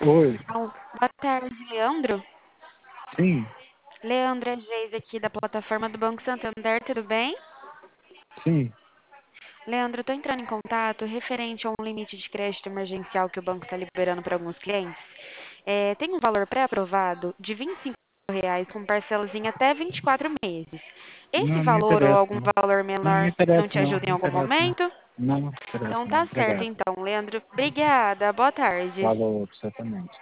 Oi, Boa tarde, Leandro. sim, Leandro é Geise aqui da plataforma do Banco Santander, tudo bem? sim. Leandro, eu estou entrando em contato referente a um limite de crédito emergencial que o banco está liberando para alguns clientes. Tem um valor pré-aprovado de R$ 25 com parcelas em até 24 meses. Esse Não me valor ou interessa, algum não. valor Não me menor não interessa, te não. ajuda em Não algum interessa, não. momento? Não me interessa, Então não. tá certo Obrigado. então, Leandro. Obrigada, boa tarde. Falou, pra você também. Tchau.